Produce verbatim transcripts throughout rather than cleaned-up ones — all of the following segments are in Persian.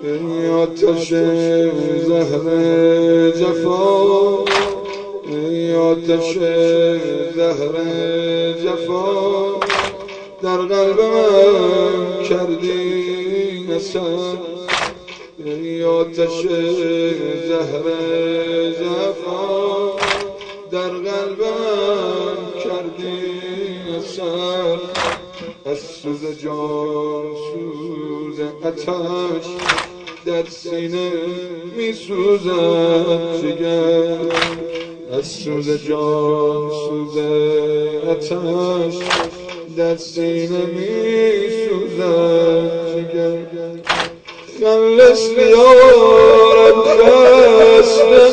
ای آتش زهر جفا، ای آتش زهر جفا، در قلب من کردی اثر. ای آتش زهر جفا، در قلب من کردی اثر. از سوز جان سوز آتش در سینه می سوزد جگر. از سوز جان سوز آتش در سینه می سوزد جگر. خلص لیارم خسته،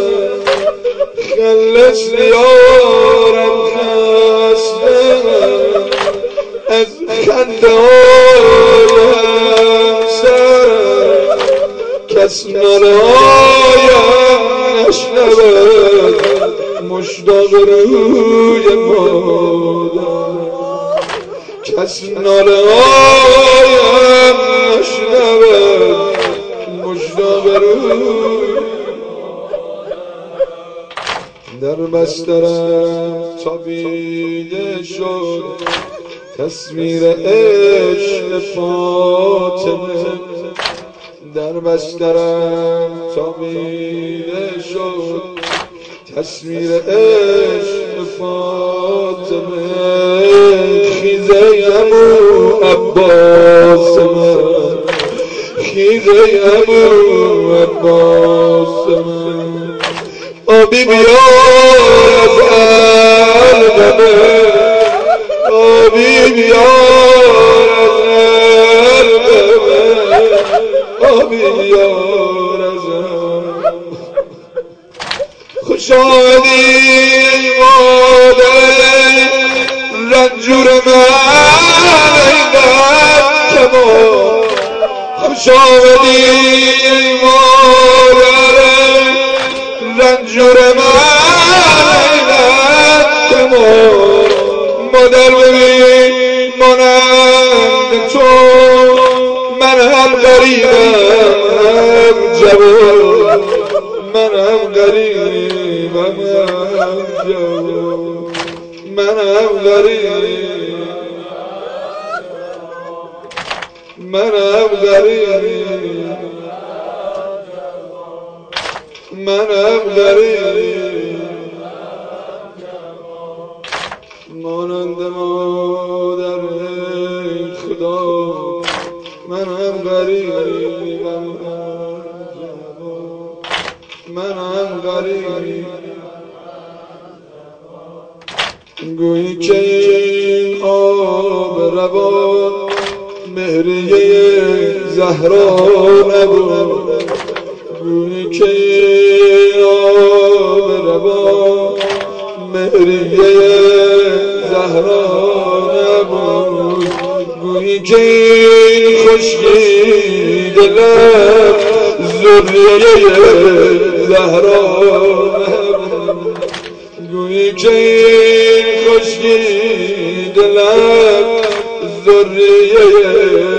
خلص لیارم خسته، از خنده هایم سر کس ناله هایم نشنود. مشتاق روی مادر کس ناله هایم نشنود. مشتاق روی در بسترم تابیده شد تصویر عشق فاطمه. در بسترم تابیده شد تصویر عشق فاطمه. خیزه عمو عباس من، خیزه عمو عباس من، آبی بیار از قلبمه، آبی بیار از قلبمه، آبی بیار از قلبمه. خوش آمدی مادر رنجور من ای کمان. خوش آمدی مادر رنجور من ای کمان. مادر ببین مانند تو من هم غریبم هم جوان، من هم غریبم هم جوان، من هم غریب، من هم غریب، من هم غریب. مانند مادر خدا من هم غریبم، من هم غریب. گویی که این آب روان مهریه زهرا نبود. گویی که این آب روان مهریه زهرا نبود. گویی که این خشکی دلم ذریه زهرا نبود. گویی که این خشکی دلم ذریه